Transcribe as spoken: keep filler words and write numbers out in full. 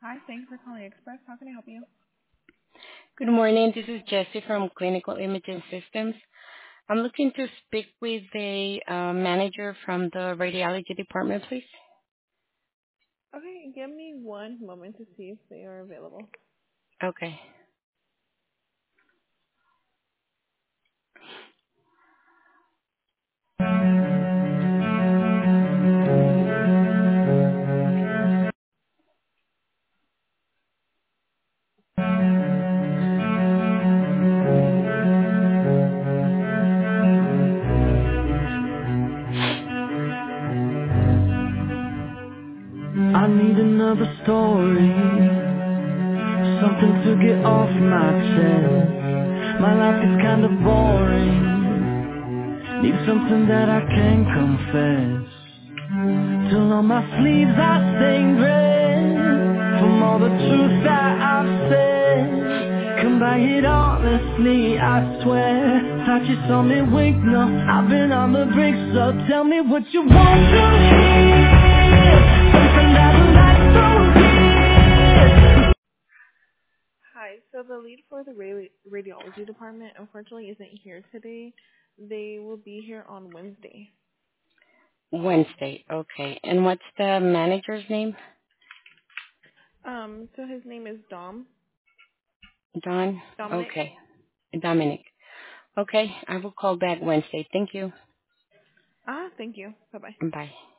Hi, thanks for calling Express. How can I help you? Good morning. This is Jessie from Clinical Imaging Systems. I'm looking to speak with a uh, manager from the radiology department, please. Okay, give me one moment to see if they are available. Okay. I need another story, something to get off my chest. My life is kinda boring, need something that I can confess. Till on my sleeves I stain red, from all the truth that I've said. Come by it honestly, I swear. Thought you saw me wink, no, I've been on the brink. So tell me what you want to hear, something that will last so dear. Hi, so the lead for the radi- radiology department unfortunately isn't here today. They will be here on Wednesday. Wednesday. Okay. And what's the manager's name? Um, so his name is Dom. Don? Dominic. Okay. Dominic. Okay. I will call back Wednesday. Thank you. Ah, thank you. Bye bye. Bye.